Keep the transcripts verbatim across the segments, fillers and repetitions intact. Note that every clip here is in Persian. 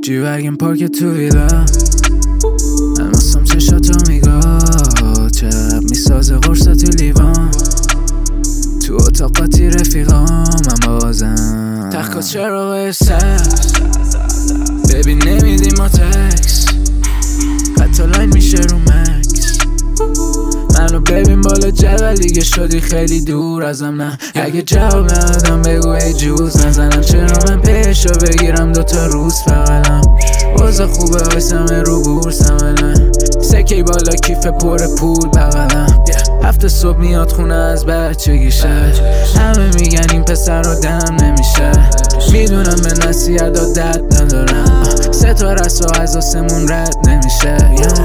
جی وگن پارک تو ویلا، الماسم چشاتو میگاه، چپ میسازه قرص تو لیوان، تو اتاقاتی رفیقام من بازم تخت چراغ سبز، ببین نمیدی ما تکس، حتی لاین میشه رو مکس، منو ببین بالا جبل دیگه شدی خیلی دور ازم. نه اگه جواب ندادم بگو ای جوز نزنم، چرا من پیشو بگیرم دوتا روز فقلم وضع خوبه وایسمه رو بورسم الان، سکی بالا کیف پر پول بغلم، هفته صبح میاد خونه از بچگیشه، همه میگن این پسر رو دم نمیشه، میدونم به نصیحت ها درد ندارم، ستاره است و از آسمون رد نمیشه.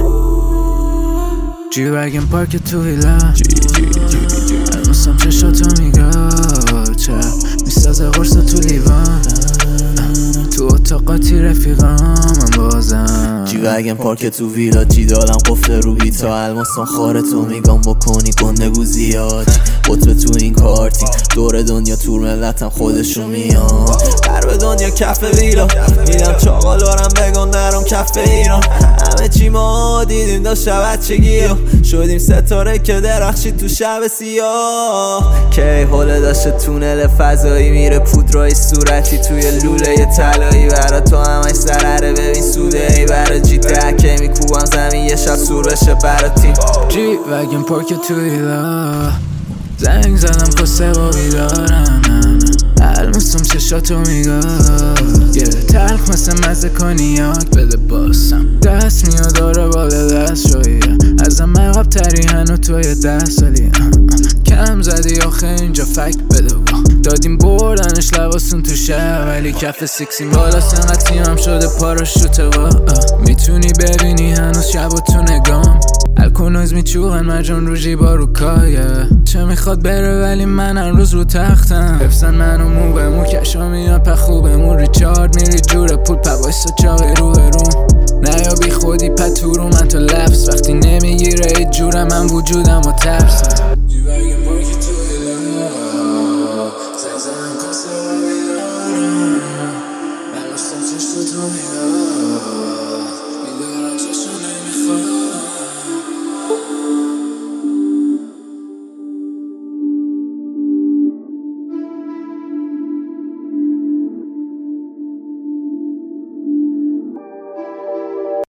جی وگن پارک تو ویلا، الماسم چشاتو میگاه، چپ میسازه قرص تو لیوان، تو اتاقاتی رفیقام من بازم جی وگن پارک تو ویلا، جی دارم قفل رو بیتا، الماسم خارتو میگم بکنی گنده زیاد، قطب تو این کارتی دور دنیا تور ملتم خودشو میان، در به دنیا کف ویلا میدم چاقالارم بگن نرم کف ایران، همه چی ما دیدیم داشت بچگی و شدیم ستاره که درخشید تو شب سیاه، که حوله داشته تونل فضایی میره پودرای صورتی توی لوله طلایی، برا تو همش سرره ببین سوده ای، برا جی دکه میکوبم زمین یه شب سور بشه برا تیم. جی وگن پارک تو ویلا، زنگ زدم کسه با بیدارم، الماسم چشاتو میگاه، یه تلخ مثل مزه کنیاک بده باسم، دست میاد داره بالا دست شویه، ازم عقب تری هنو توی ده سالی، کم زدی آخه اینجا فکت بده با دادیم بردنش لباسون تو شهر، ولی کف سیکسیم بالا سنقدر تیمم شده پاراشوته با، میتونی ببینی هنوز شب و تو نگام، الکونوز میچوغن مرجان رو جیبا رو کایه، چه میخواد بره ولی من هر روز رو تختم، حفظن منو مو به مو کشا میاد پخوبمون، ریچارد میری جور پول پوایسا چاقی رو برون، نه یا بی خودی پتورو من تو لفظ، وقتی نمیگیره ای جورم من وجودم و ترسم.